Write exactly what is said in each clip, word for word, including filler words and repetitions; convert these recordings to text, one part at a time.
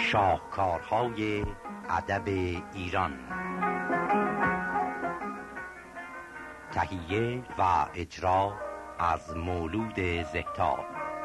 شاهکارهای ادب ایران. تهیه و اجرا از مولود زهتار.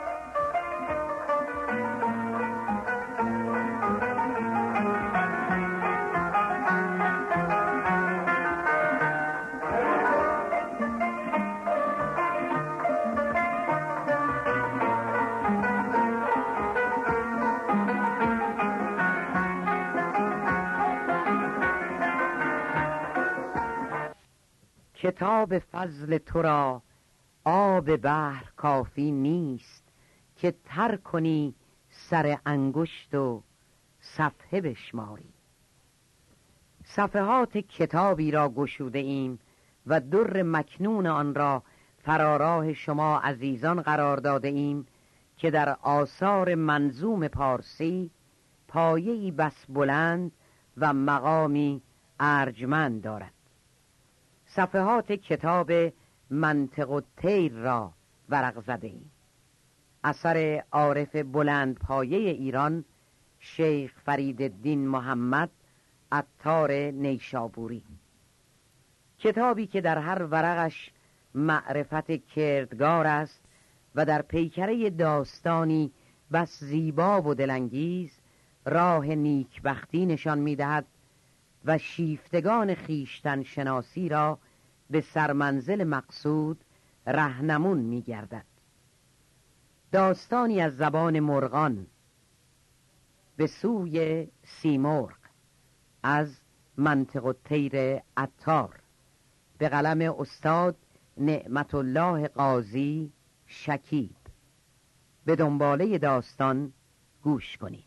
کتاب فضل تو را آب بحر کافی نیست، که تر کنی سر انگشت و صفحه بشماری. صفحات کتابی را گشوده ایم و در مکنون آن را فراراه شما عزیزان قرار داده ایم که در آثار منظوم پارسی پایه‌ای بس بلند و مقامی ارجمند دارد. صفحات کتاب منطق الطیر را ورق زده ایم. اثر عارف بلند پایه ایران شیخ فریدالدین محمد عطار نیشابوری. کتابی که در هر ورقش معرفت کردگار است و در پیکره داستانی بس زیبا و دلانگیز راه نیکبختی نشان می‌دهد و شیفتگان خیشتن شناسی را به سرمنزل مقصود رهنمون می‌گردد. داستانی از زبان مرغان به سوی سیمرغ از منطق الطیر عطار به قلم استاد نعمت الله قاضی شکیب. به دنباله داستان گوش کنید.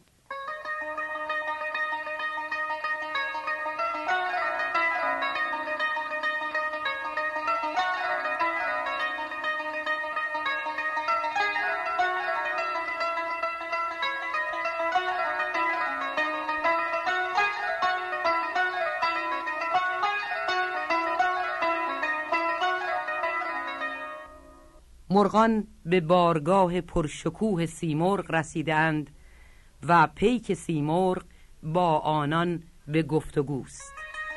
مرغان به بارگاه پرشکوه سیمرغ رسیدند و پیک سیمرغ با آنان به گفتگوست.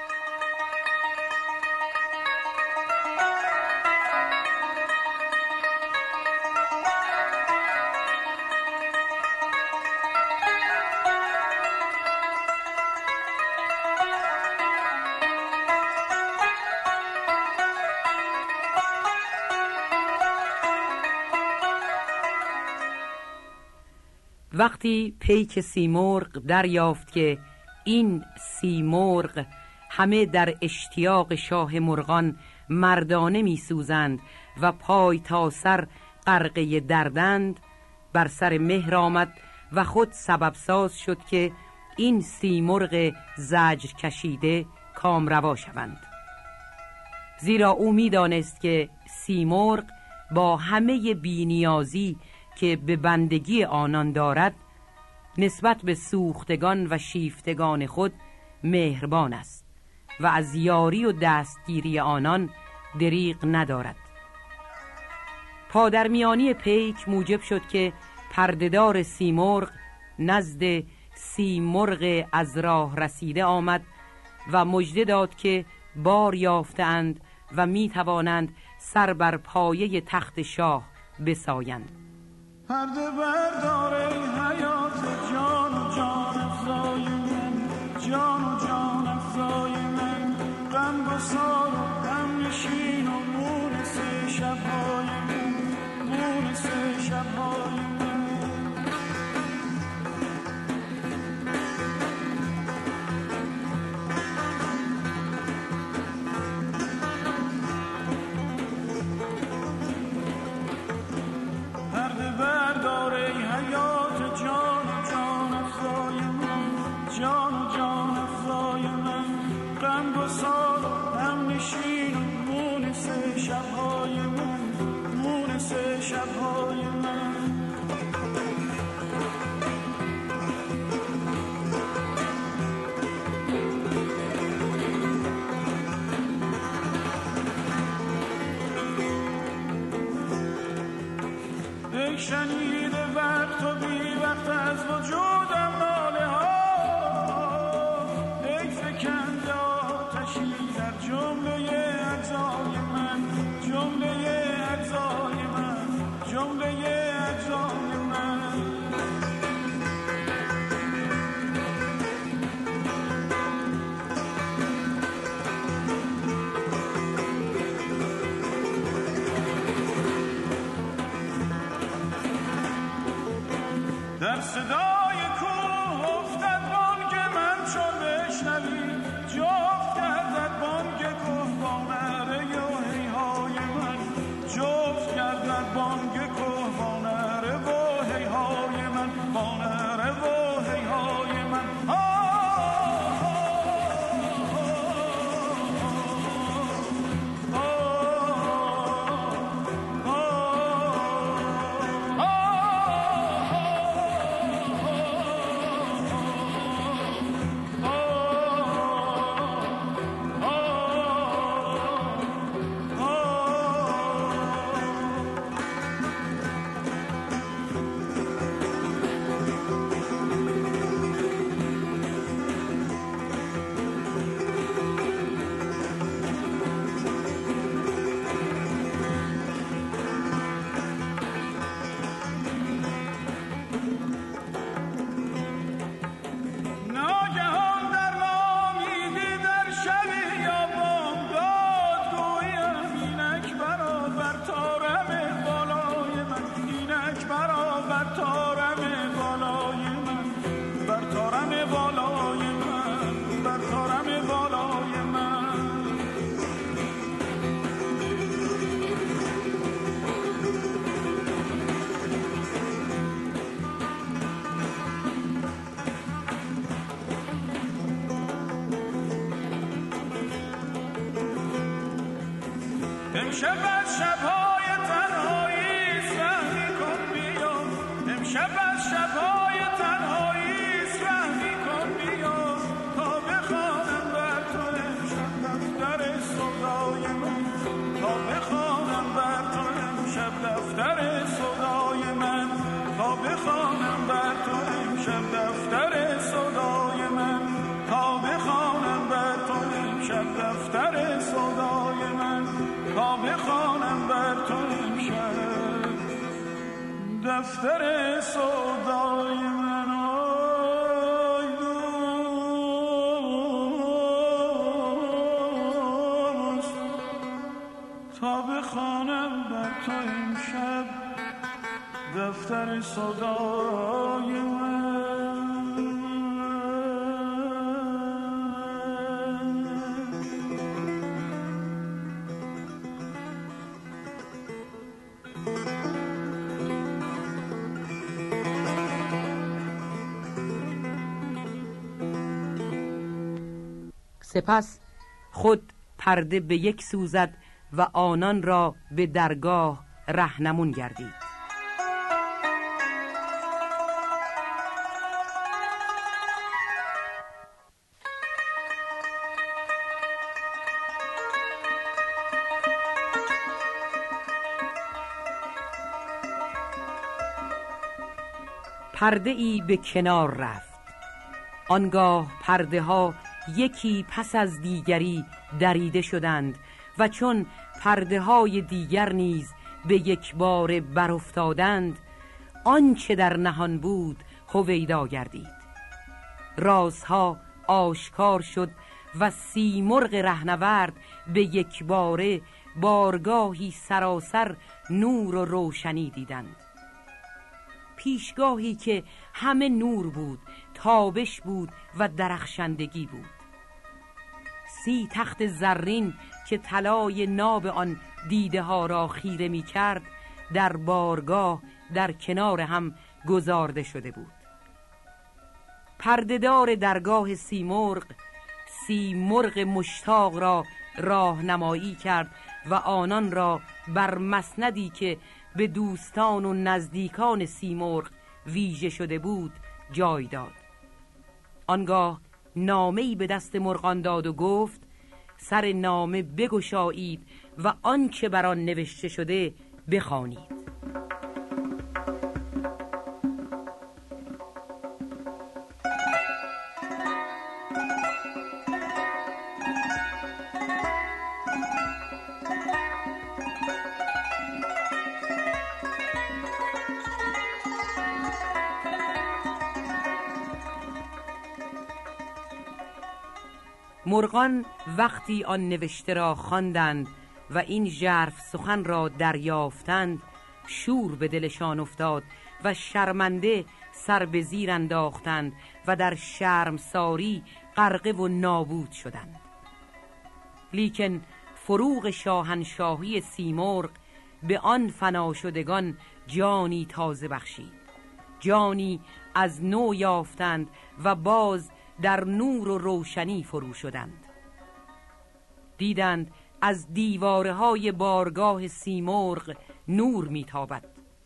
وقتی پیک سیمرغ دریافت که این سیمرغ همه در اشتیاق شاه مرغان مردانه می سوزند و پای تا سر غرقه دردند، بر سر مهر آمد و خود سبب ساز شد که این سیمرغ زجر کشیده کامروا شوند. زیرا او می دانست که سیمرغ با همه بی‌نیازی که به بندگی آنان دارد نسبت به سوختگان و شیفتگان خود مهربان است و از یاری و دستگیری آنان دریغ ندارد. پادرمیانی پیک موجب شد که پردهدار سیمرغ نزد سیمرغ از راه رسیده آمد و مژده داد که بار یافتند و می توانند سر بر پایه تخت شاه بسایند. پرده بردار ای حیات جان و جان افزای من، جان و جان افزای من، غم گسار و غم نشین و مونس شب‌های من، مونس شب‌های من. شنیده وقت و بی وقت از وجودم ناله ها در صدای کوه افتد بانگ من چون بشنوی جفت گردد بانگ کوه با نره و هیهای من جفت گردد بانگ کوه با نره و هیهای من با نره و هیهای من امشب از شبهای تنهایی رحمی کن بیا امشب از شبهای تنهایی رحمی کن بیا تا بخوانم بر تو امشب دفتر سودای من تا بخوانم بر تو امشب دفتر سودای من تا بخوانم بر تو امشب دفتر سودای من تا بخوانم بر تو امشب دفتر سودای من تا بخوانم بر تو امشب دفتر سودای من آی دوست تا بخوانم بر تو امشب دفتر سودای من سپس خود پرده به یک سوزد و آنان را به درگاه رهنمون گردید. پرده ای به کنار رفت. آنگاه پرده ها یکی پس از دیگری دریده شدند و چون پرده های دیگر نیز به یک بار برافتادند آنچه در نهان بود هویدا گردید. رازها آشکار شد و سیمرغ رهنورد به یک باره بارگاهی سراسر نور و روشنی دیدند. پیشگاهی که همه نور بود، تابش بود و درخشندگی بود. سی تخت زرین که طلای ناب آن دیده ها را خیره می کرد در بارگاه در کنار هم گذارده شده بود. پردهدار درگاه سیمرغ سیمرغ مشتاق را راهنمایی کرد و آنان را بر مسندی که به دوستان و نزدیکان سیمرغ ویژه شده بود جای داد. آنگاه نامه‌ای به دست مرغان داد و گفت سر نامه بگشایید و آنچه بر آن نوشته شده بخوانید. مرغان وقتی آن نوشته را خواندند و این ژرف سخن را دریافتند شور به دلشان افتاد و شرمنده سر به زیر انداختند و در شرمساری غرقه و نابود شدند. لیکن فروغ شاهنشاهی سیمرغ به آن فنا شدگان جانی تازه بخشید. جانی از نو یافتند و باز در نور و روشنی فرو شدند. دیدند از دیواره های بارگاه سیمرغ نور میتابد.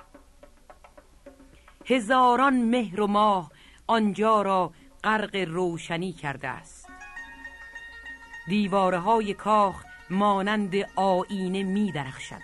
هزاران مهر و ماه آنجا را غرق روشنی کرده است. دیواره های کاخ مانند آینه می درخشد.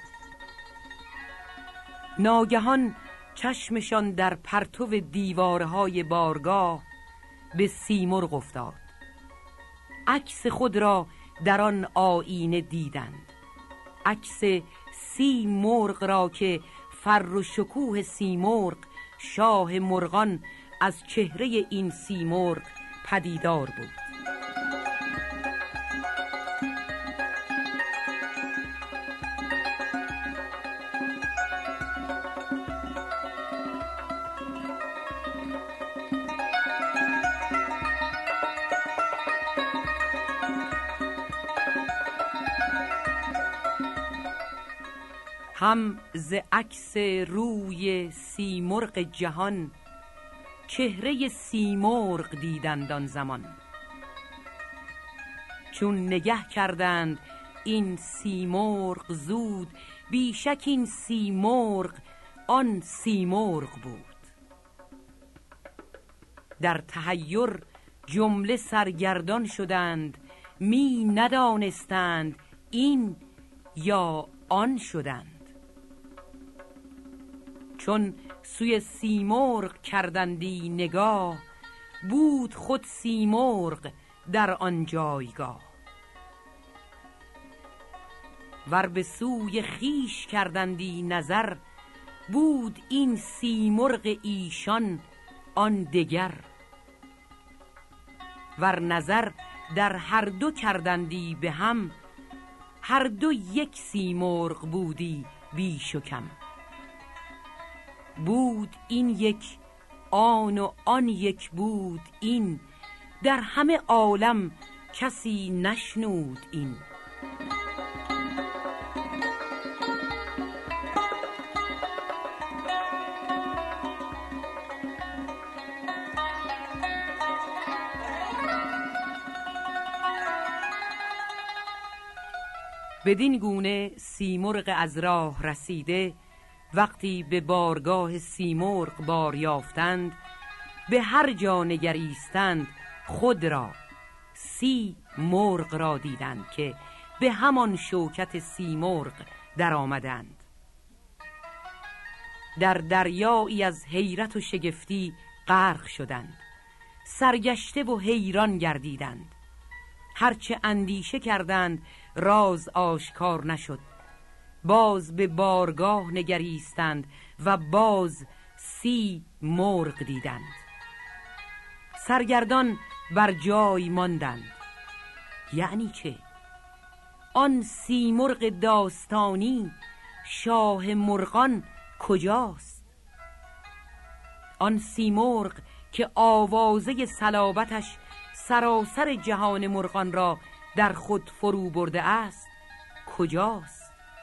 ناگهان چشمشان در پرتو دیواره های بارگاه به سیمرغ افتاد. عکس خود را در آن آینه دیدند. عکس سیمرغ را که فر و شکوه سیمرغ شاه مرغان از چهره این سیمرغ پدیدار بود. هم ز عکس روی سیمرغ جهان چهره سیمرغ دیدند آن زمان. چون نگه کردند این سیمرغ زود، بیشک این سیمرغ آن سیمرغ بود. در تحیر جمله سرگردان شدند، می ندانستند این یا آن شدند. چون سوی سیمرغ کردندی نگاه، بود خود سیمرغ در آن جایگاه. ور به سوی خیش کردندی نظر، بود این سیمرغ ایشان آن دگر. ور نظر در هر دو کردندی به هم، هر دو یک سیمرغ بودی بیش و کم. بود این یک آن و آن یک بود این، در همه عالم کسی نشنود این. بدین گونه سیمرغ از راه رسیده وقتی به بارگاه سیمرغ بار یافتند، به هر جا نگریستند خود را سی مرغ را دیدند که به همان شوکت سیمرغ در آمدند. در دریایی از حیرت و شگفتی غرق شدند، سرگشته و حیران گردیدند. هرچه اندیشه کردند راز آشکار نشد. باز به بارگاه نگریستند و باز سی مرغ دیدند. سرگردان بر جای ماندند. یعنی چه؟ آن سی مرغ داستانی شاه مرغان کجاست؟ آن سی مرغ که آوازه صلابتش سراسر جهان مرغان را در خود فرو برده است کجاست؟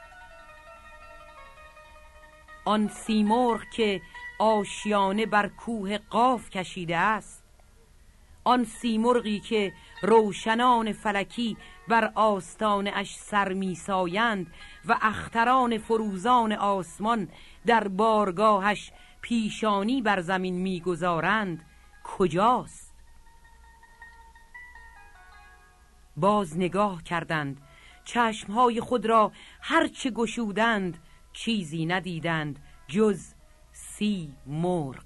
آن سیمرغ که آشیانه بر کوه قاف کشیده است، آن سیمرغی که روشنان فلکی بر آستان اش سر میسایند و اختران فروزان آسمان در بارگاهش پیشانی بر زمین میگذارند کجاست؟ باز نگاه کردند، چشمهای خود را هرچه گشودند چیزی ندیدند جز سی مرغ.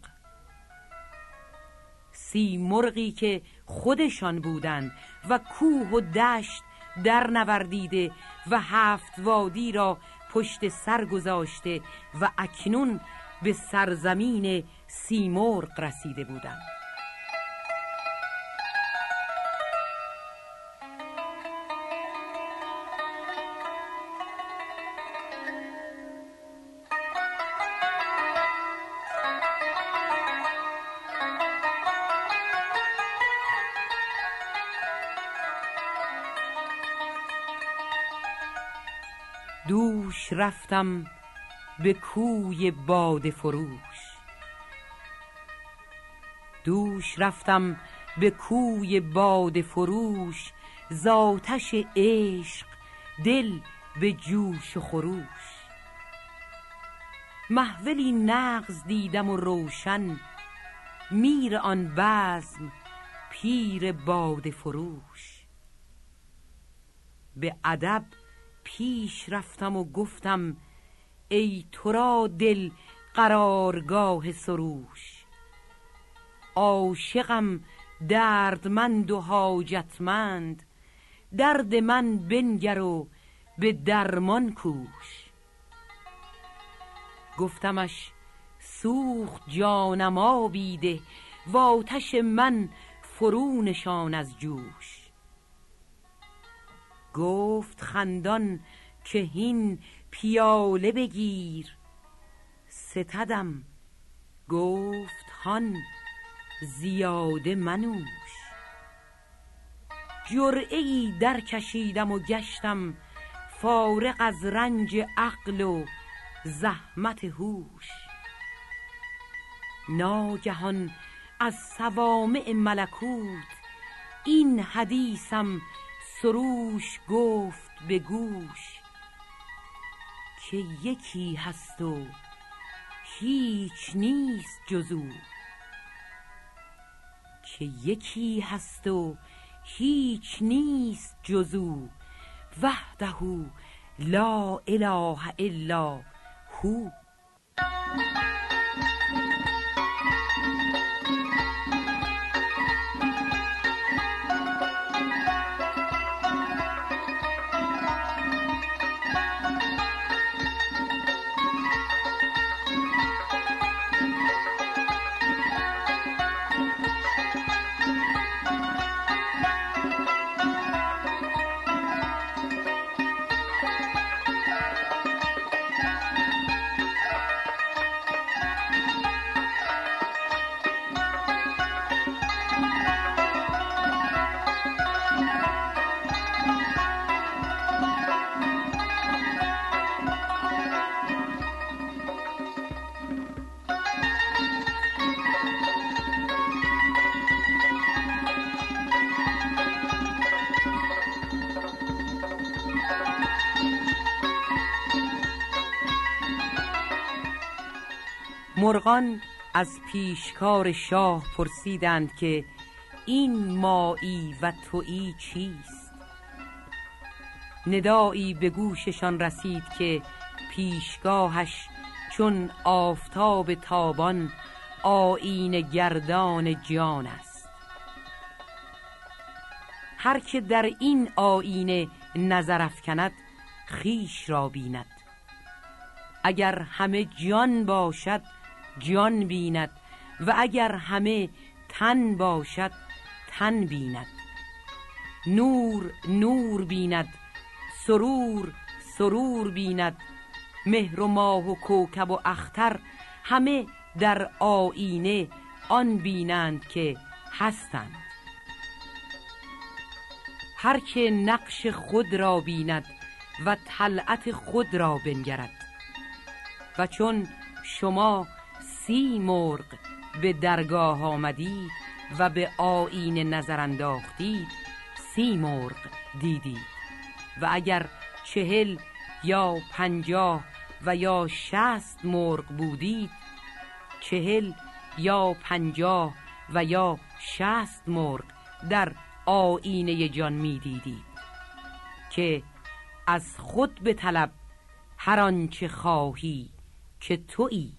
سی مرغی که خودشان بودند و کوه و دشت در نوردیده و هفت وادی را پشت سر گذاشته و اکنون به سرزمین سی مرغ رسیده بودند. دوش رفتم به کوی باده فروش، دوش رفتم به کوی باده فروش، ز آتش عشق دل به جوش و خروش. محفلی نغز دیدم و روشن، میر آن بزم پیر باده فروش. به ادب پیش رفتم و گفتم ای تو را دل قرارگاه سروش. عاشقم دردمند و حاجتمند، درد من بنگر و به درمان کوش. گفتمش سوخت جانم آبی ده، و آتش من فرو نشان از جوش. گفت خندان که هین پیاله بگیر، ستدم گفت هان زیاده منوش. جرعه‌ای در کشیدم و گشتم فارغ از رنج عقل و زحمت هوش. ناگهان از صوامع ملکوت این حدیثم سروش گفت به گوش، که یکی هست و هیچ نیست جزو، که یکی هست و هیچ نیست جزو، وحده لا اله الا هو. مرغان از پیشکار شاه پرسیدند که این مایی و تویی چیست؟ ندایی به گوششان رسید که پیشگاهش چون آفتاب تابان آیینه گردان جان است. هر که در این آیینه نظر افکند خویش را بیند. اگر همه جان باشد جان بیند، و اگر همه تن باشد تن بیند. نور نور بیند، سرور سرور بیند. مهر و ماه و کوکب و اختر همه در آیینه آن بینند که هستند. هر که نقش خود را بیند و طلعت خود را بنگرد. و چون شما سی مرغ به درگاه آمدید و به آیینه نظر انداختید، سی مرغ دیدید. و اگر چهل یا پنجاه و یا شصت مرغ بودید، چهل یا پنجاه و یا شصت مرغ در آیینه جان می دیدید که از خود به طلب هر آنچه خواهی که تویی.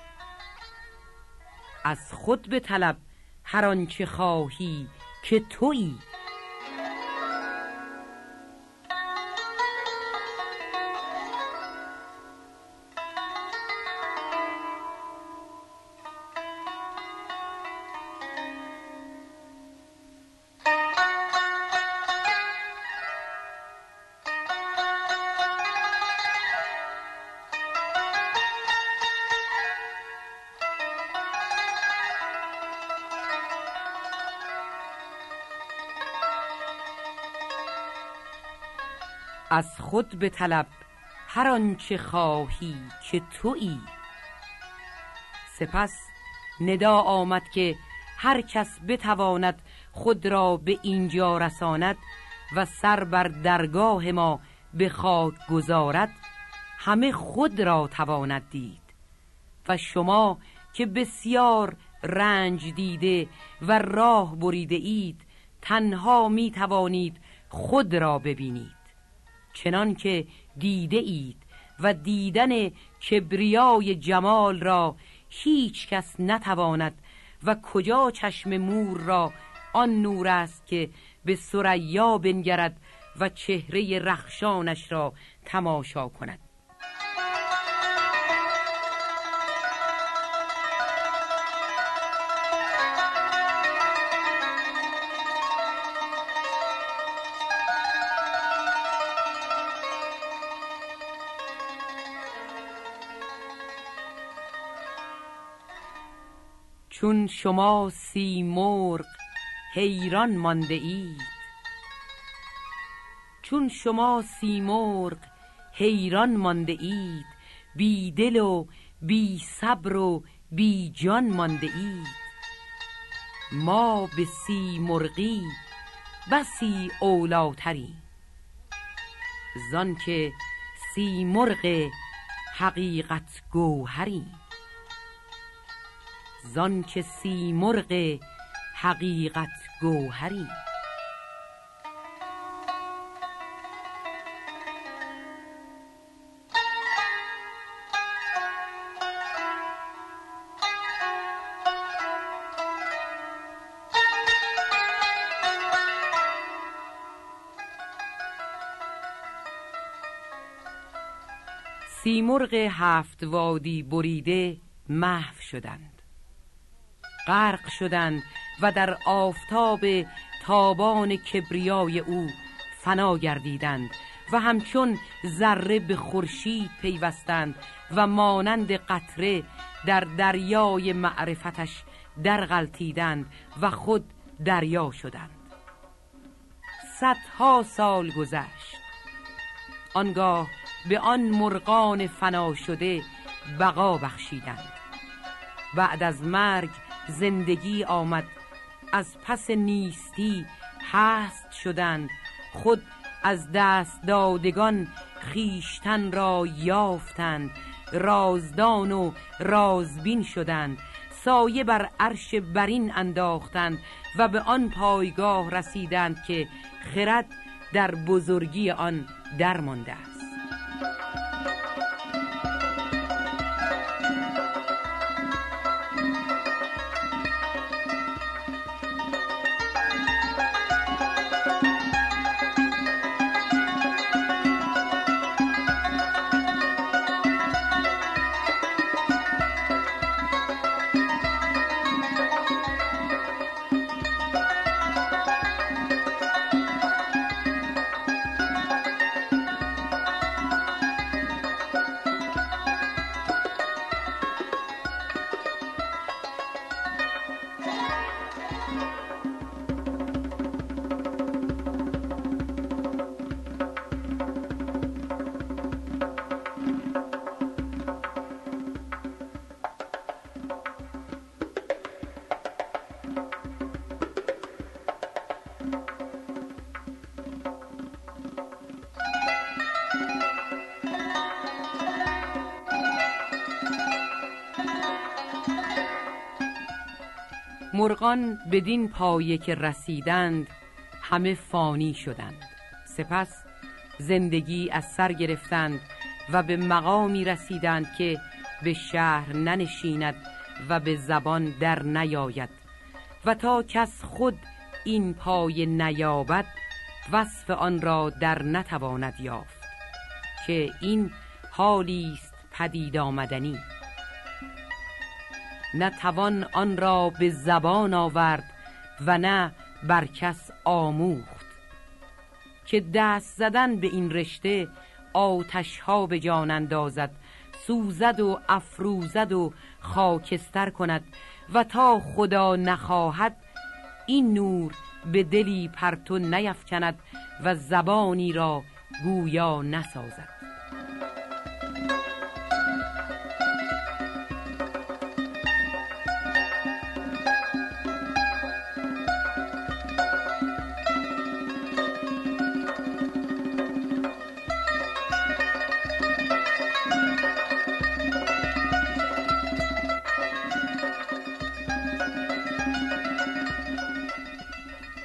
از خود به طلب هر آنچه خواهی که تویی. از خود به طلب هر آنچه خواهی که تویی. سپس ندا آمد که هر کس بتواند خود را به اینجا رساند و سر بر درگاه ما به خاک گذارد، همه خود را تواند دید. و شما که بسیار رنج دیده و راه بریده اید، تنها می توانید خود را ببینید، چنان که دیده اید و دیدن کبریای جمال را هیچ کس نتواند. و کجا چشم مور را آن نور است که به ثریا بنگرد و چهره رخشانش را تماشا کند. چون شما سیمرغ حیران مانده اید، چون شما سیمرغ حیران مانده اید، بی دل و بی صبر و بی جان مانده اید. ما به سیمرغی بسی اولاتریم، زان که سیمرغ حقیقت گوهریم، زان که سیمرغ حقیقت گوهریم. سیمرغ هفت وادی بریده محو شدند، غرق شدند و در آفتاب تابان کبریای او فنا گردیدند و همچون ذره به خورشید پیوستند و مانند قطره در دریای معرفتش در غلطیدند و خود دریا شدند. صدها سال گذشت، آنگاه به آن مرغان فنا شده بقا بخشیدند. بعد از مرگ زندگی آمد، از پس نیستی هست شدند، خود از دست دادگان خیشتن را یافتند، رازدان و رازبین شدند، سایه بر عرش برین انداختند و به آن پایگاه رسیدند که خرد در بزرگی آن درمانده است. مرغان بدین پایه که رسیدند همه فانی شدند، سپس زندگی از سر گرفتند و به مقامی رسیدند که به شهر ننشیند و به زبان در نیاید و تا کس خود این پایه نیابد وصف آن را در نتواند یافت که این حالی است پدید آمدنی. نه توان آن را به زبان آورد و نه بر کس آموخت که دست زدن به این رشته آتش ها به جان اندازد، سوزد و افروزد و خاکستر کند و تا خدا نخواهد این نور به دلی پرتو نیفکند و زبانی را گویا نسازد.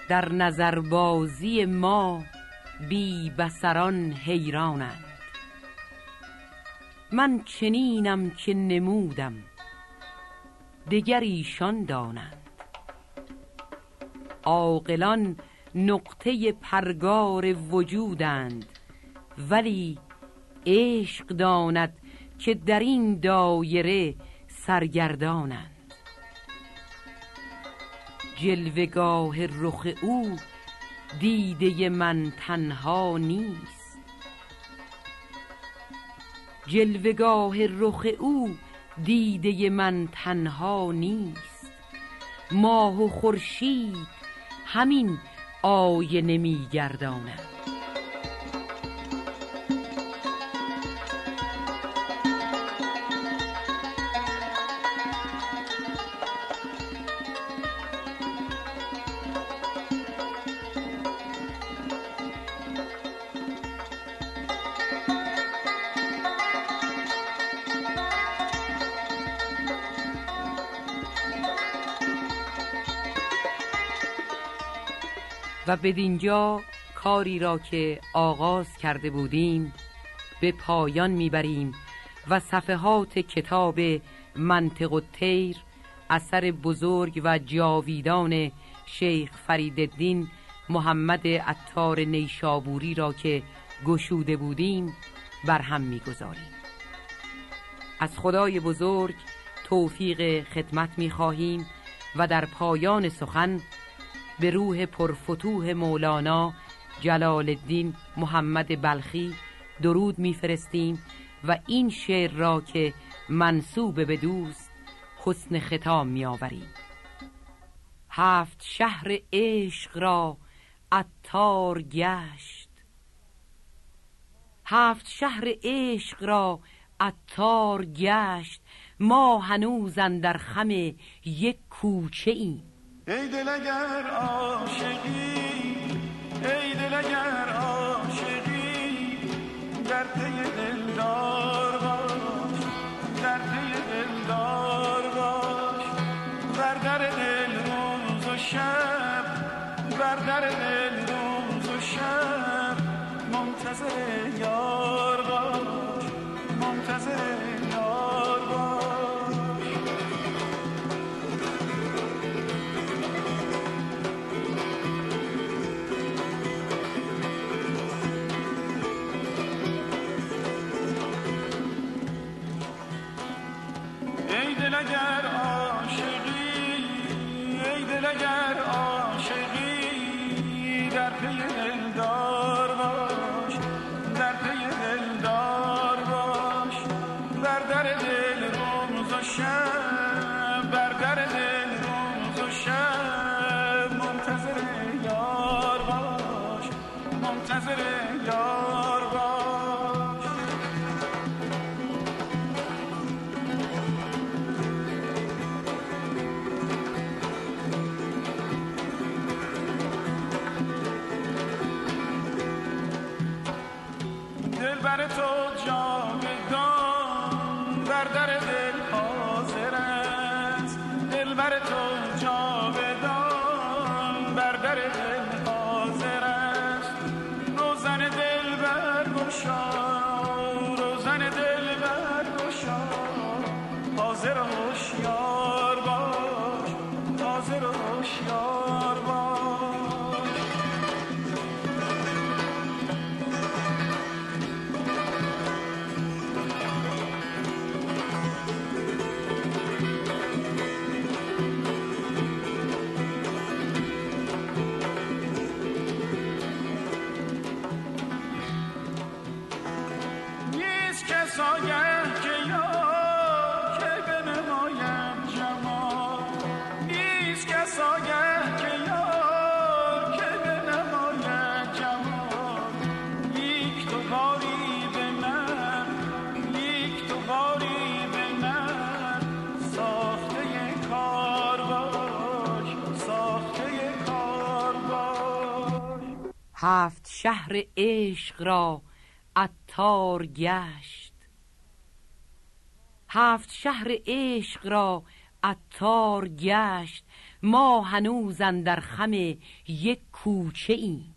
در نظربازی ما بی بصران حیرانند. من چنینم که نمودم دگر ایشان دانند. عاقلان نقطه پرگار وجودند، ولی عشق داند که در این دایره سرگردانند. جلوگاه رخ او دیده من تنها نیست، جلوگاه رخ او دیده من تنها نیست. ماه و خورشید همین آینه می گردانند. و بدینجا کاری را که آغاز کرده بودیم به پایان میبریم و صفحات کتاب منطق الطیر اثر بزرگ و جاویدان شیخ فریدالدین محمد عطار نیشابوری را که گشوده بودیم بر هم میگذاریم. از خدای بزرگ توفیق خدمت میخواهیم و در پایان سخن به روح پرفتوح مولانا جلال الدین محمد بلخی درود میفرستیم و این شعر را که منسوب به دوست حسن ختام میآوریم. هفت شهر عشق را عطار گشت، هفت شهر عشق را عطار گشت، ما هنوز اندر خم یک کوچه ایم. ای دل اگر عاشقی، ای دل اگر عاشقی، در پی دلدار باش، در پی دلدار باش. بر در دل روز و شب، بر در دل روز و شب، منتظر یار باش، منتظر یار باش. ای دل اگر عاشقی، ای دل اگر عاشقی، در پی دلدار باش، در پی دلدار باش. بر در دل روز و شب، بر در دل روز و شب، منتظر یار باش، منتظر یار باش. بر تو جاودان بر در دل حاضر است، دل بر تو جاودان بر در دل حاضر است. روزن دل برگشا، روزن دل برگشا، حاضر و هوشیار باش، حاضر و هوشیار باش. هفت شهر عشق را عطار گشت، هفت شهر عشق را عطار گشت، ما هنوز اندر خم یک کوچه ایم.